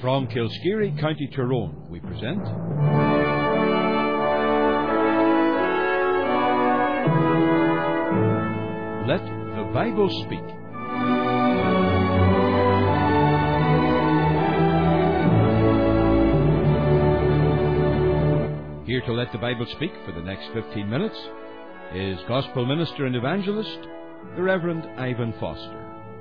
From Kilskeary, County Tyrone, we present Let the Bible Speak. Here to let the Bible speak for the next 15 minutes is Gospel Minister and Evangelist, the Reverend Ivan Foster.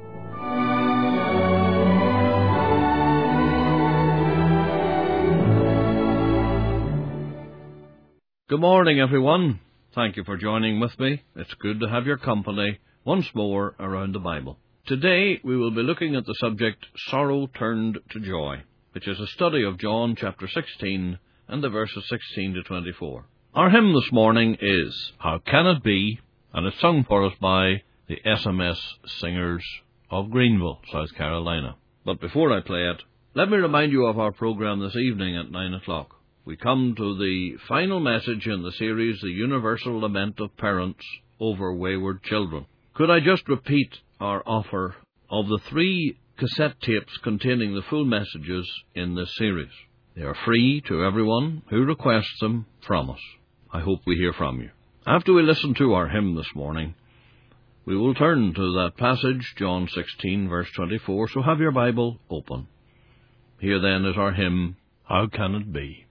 Good morning, everyone. Thank you for joining with me. It's good to have your company once more around the Bible. Today we will be looking at the subject, Sorrow Turned to Joy, which is a study of John chapter 16 and the verses 16 to 24. Our hymn this morning is How Can It Be? And it's sung for us by the SMS Singers of Greenville, South Carolina. But before I play it, let me remind you of our program this evening at 9 o'clock. We come to the final message in the series, The Universal Lament of Parents Over Wayward Children. Could I just repeat our offer of the 3 cassette tapes containing the full messages in this series? They are free to everyone who requests them from us. I hope we hear from you. After we listen to our hymn this morning, we will turn to that passage, John 16, verse 24, so have your Bible open. Here then is our hymn, How Can It Be?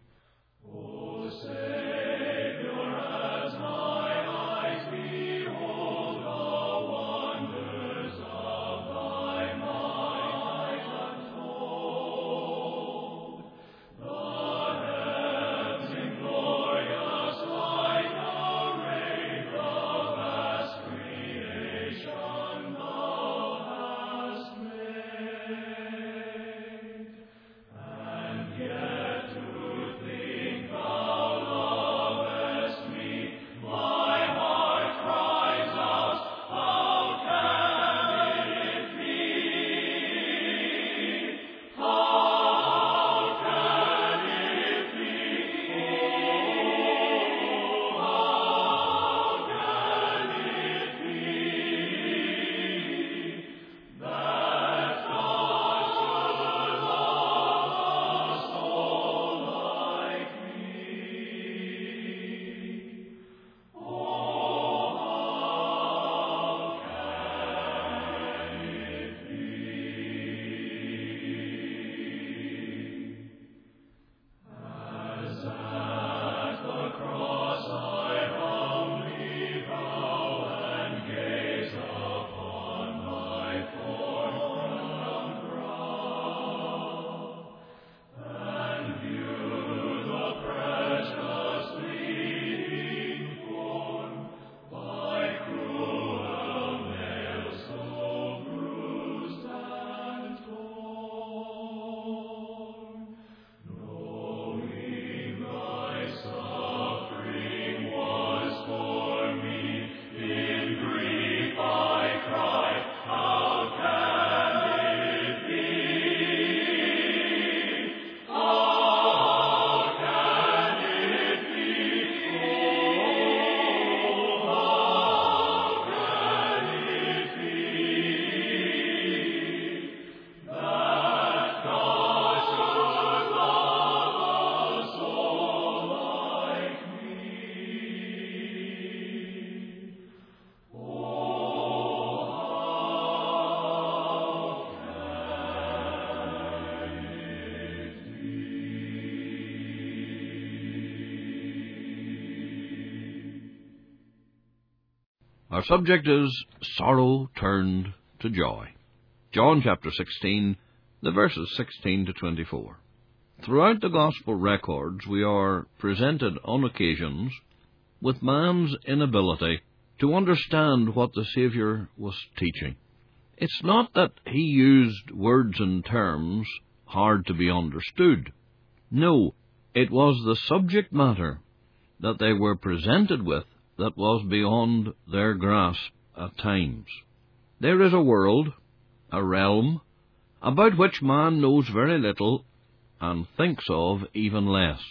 Our subject is Sorrow Turned to Joy. John chapter 16, the verses 16 to 24. Throughout the Gospel records, we are presented on occasions with man's inability to understand what the Saviour was teaching. It's not that he used words and terms hard to be understood. No, it was the subject matter that they were presented with that was beyond their grasp at times. There is a world, a realm, about which man knows very little and thinks of even less.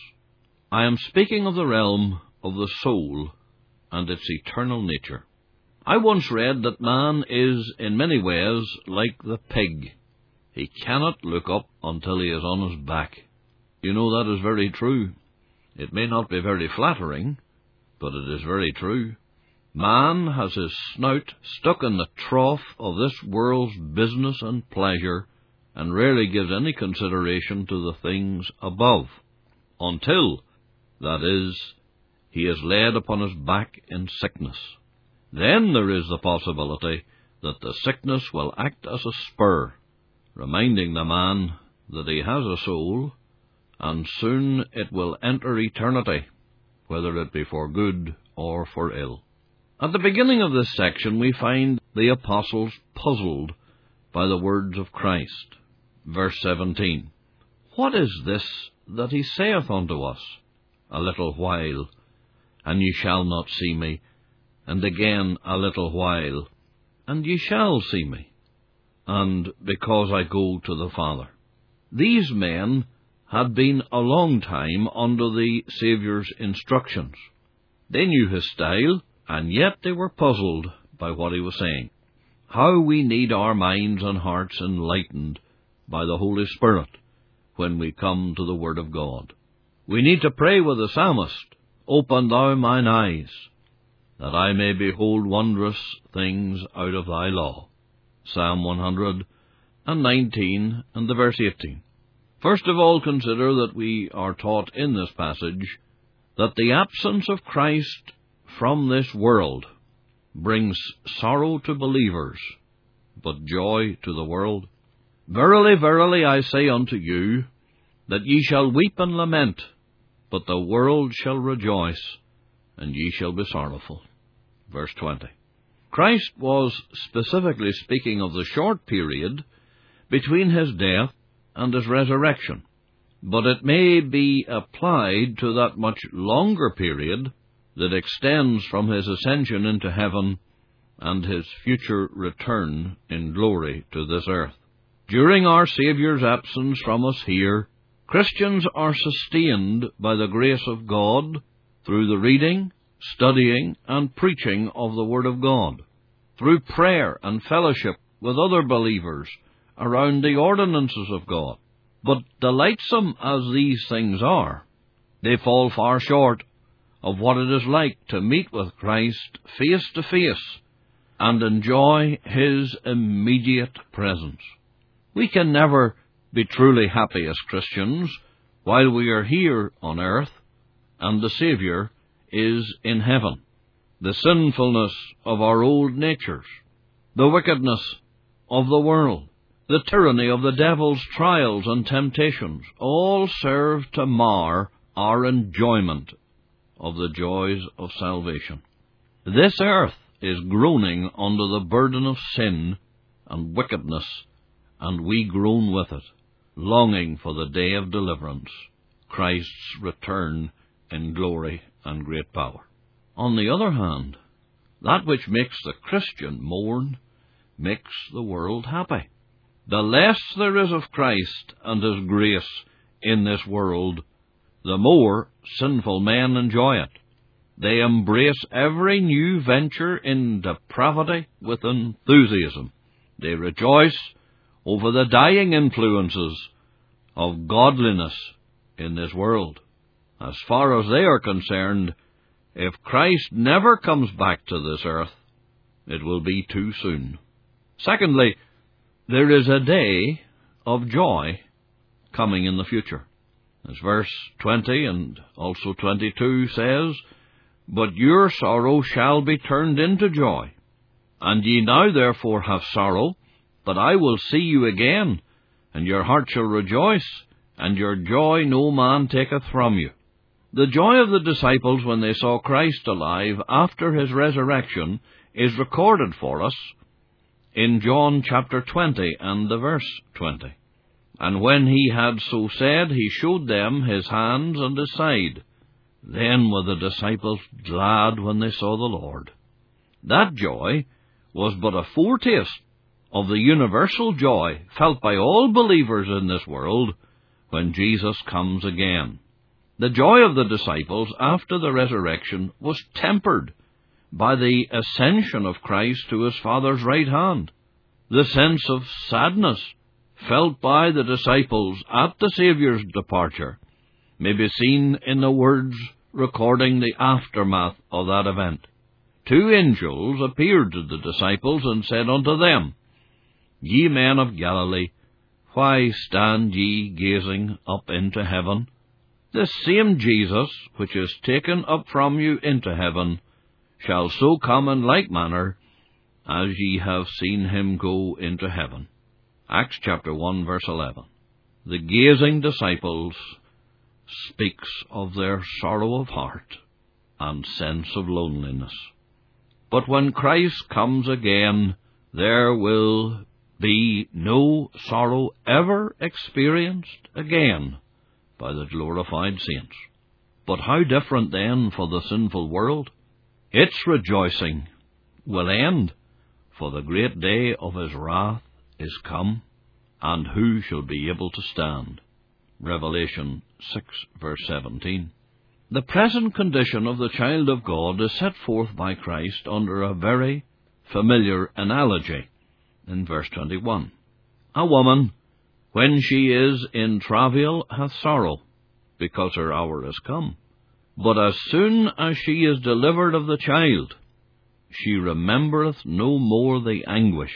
I am speaking of the realm of the soul and its eternal nature. I once read that man is in many ways like the pig. He cannot look up until he is on his back. You know, that is very true. It may not be very flattering, but it is very true. Man has his snout stuck in the trough of this world's business and pleasure, and rarely gives any consideration to the things above, until, that is, he is laid upon his back in sickness. Then there is the possibility that the sickness will act as a spur, reminding the man that he has a soul, and soon it will enter eternity, whether it be for good or for ill. At the beginning of this section we find the apostles puzzled by the words of Christ. Verse 17, What is this that he saith unto us? A little while, and ye shall not see me, and again a little while, and ye shall see me, and because I go to the Father. These men had been a long time under the Saviour's instructions. They knew his style, and yet they were puzzled by what he was saying. How we need our minds and hearts enlightened by the Holy Spirit when we come to the Word of God. We need to pray with the psalmist, Open thou mine eyes, that I may behold wondrous things out of thy law. Psalm 119 and the verse 18. First of all, consider that we are taught in this passage that the absence of Christ from this world brings sorrow to believers, but joy to the world. Verily, verily, I say unto you, that ye shall weep and lament, but the world shall rejoice, and ye shall be sorrowful. Verse 20. Christ was specifically speaking of the short period between his death and his resurrection, but it may be applied to that much longer period that extends from his ascension into heaven and his future return in glory to this earth. During our Saviour's absence from us here, Christians are sustained by the grace of God through the reading, studying, and preaching of the Word of God, through prayer and fellowship with other believers around the ordinances of God. But delightsome as these things are, they fall far short of what it is like to meet with Christ face to face and enjoy his immediate presence. We can never be truly happy as Christians while we are here on earth and the Saviour is in heaven. The sinfulness of our old natures, the wickedness of the world, the tyranny of the devil's trials and temptations, all serve to mar our enjoyment of the joys of salvation. This earth is groaning under the burden of sin and wickedness, and we groan with it, longing for the day of deliverance, Christ's return in glory and great power. On the other hand, that which makes the Christian mourn makes the world happy. The less there is of Christ and his grace in this world, the more sinful men enjoy it. They embrace every new venture in depravity with enthusiasm. They rejoice over the dying influences of godliness in this world. As far as they are concerned, if Christ never comes back to this earth, it will be too soon. Secondly, there is a day of joy coming in the future. As verse 20 and also 22 says, But your sorrow shall be turned into joy. And ye now therefore have sorrow, but I will see you again, and your heart shall rejoice, and your joy no man taketh from you. The joy of the disciples when they saw Christ alive after his resurrection is recorded for us in John chapter 20 and the verse 20. And when he had so said, he showed them his hands and his side. Then were the disciples glad when they saw the Lord. That joy was but a foretaste of the universal joy felt by all believers in this world when Jesus comes again. The joy of the disciples after the resurrection was tempered by the ascension of Christ to his Father's right hand. The sense of sadness felt by the disciples at the Saviour's departure may be seen in the words recording the aftermath of that event. 2 angels appeared to the disciples and said unto them, Ye men of Galilee, why stand ye gazing up into heaven? This same Jesus, which is taken up from you into heaven, shall so come in like manner as ye have seen him go into heaven. Acts chapter 1, verse 11. The gazing disciples speaks of their sorrow of heart and sense of loneliness. But when Christ comes again, there will be no sorrow ever experienced again by the glorified saints. But how different then for the sinful world? Its rejoicing will end, for the great day of his wrath is come, and who shall be able to stand? Revelation 6, verse 17. The present condition of the child of God is set forth by Christ under a very familiar analogy in verse 21. A woman, when she is in travail, hath sorrow, because her hour is come. But as soon as she is delivered of the child, she remembereth no more the anguish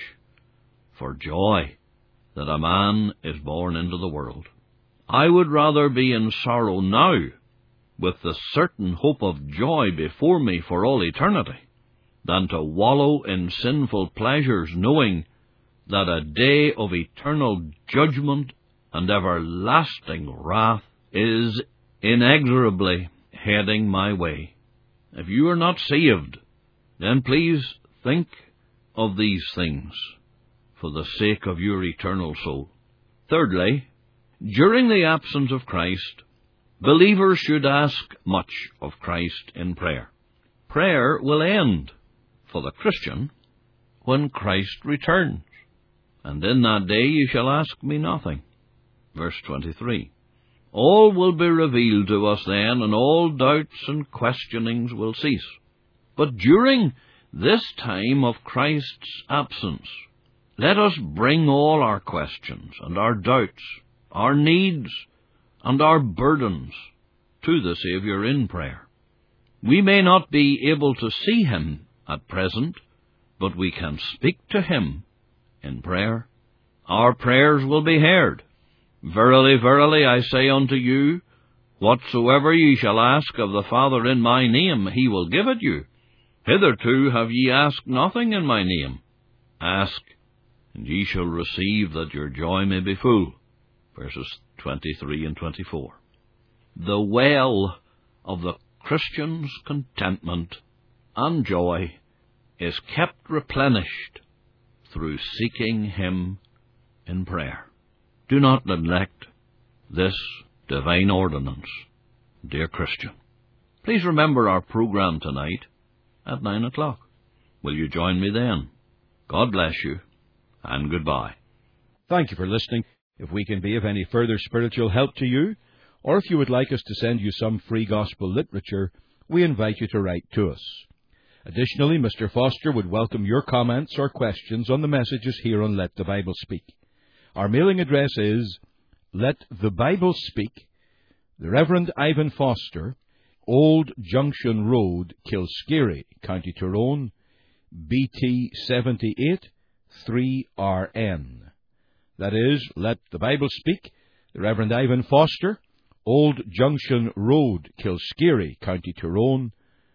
for joy that a man is born into the world. I would rather be in sorrow now, with the certain hope of joy before me for all eternity, than to wallow in sinful pleasures, knowing that a day of eternal judgment and everlasting wrath is inexorably heading my way. If you are not saved, then please think of these things for the sake of your eternal soul. Thirdly, during the absence of Christ, believers should ask much of Christ in prayer. Prayer will end for the Christian when Christ returns. And in that day ye shall ask me nothing. Verse 23. All will be revealed to us then, and all doubts and questionings will cease. But during this time of Christ's absence, let us bring all our questions and our doubts, our needs and our burdens to the Saviour in prayer. We may not be able to see him at present, but we can speak to him in prayer. Our prayers will be heard. Verily, verily, I say unto you, whatsoever ye shall ask of the Father in my name, he will give it you. Hitherto have ye asked nothing in my name. Ask, and ye shall receive, that your joy may be full. Verses 23 and 24. The well of the Christian's contentment and joy is kept replenished through seeking him in prayer. Do not neglect this divine ordinance, dear Christian. Please remember our program tonight at 9 o'clock. Will you join me then? God bless you, and goodbye. Thank you for listening. If we can be of any further spiritual help to you, or if you would like us to send you some free gospel literature, we invite you to write to us. Additionally, Mr. Foster would welcome your comments or questions on the messages here on Let the Bible Speak. Our mailing address is Let the Bible Speak, the Reverend Ivan Foster, Old Junction Road, Kilskeary, County Tyrone, BT 78 3RN. That is, Let the Bible Speak, the Reverend Ivan Foster, Old Junction Road, Kilskeary, County Tyrone,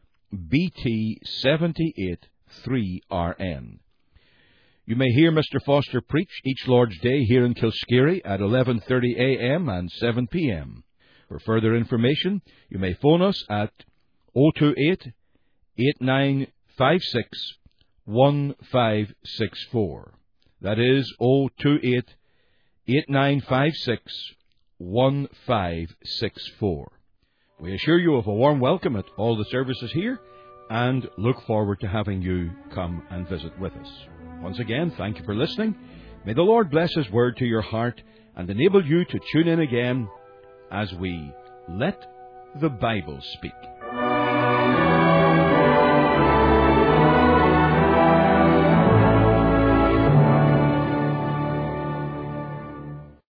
BT 78 3RN. You may hear Mr. Foster preach each Lord's Day here in Kilskeary at 11:30 a.m. and 7 p.m. For further information, you may phone us at 028-8956-1564. That is 028-8956-1564. We assure you of a warm welcome at all the services here and look forward to having you come and visit with us. Once again, thank you for listening. May the Lord bless His word to your heart and enable you to tune in again as we Let the Bible Speak.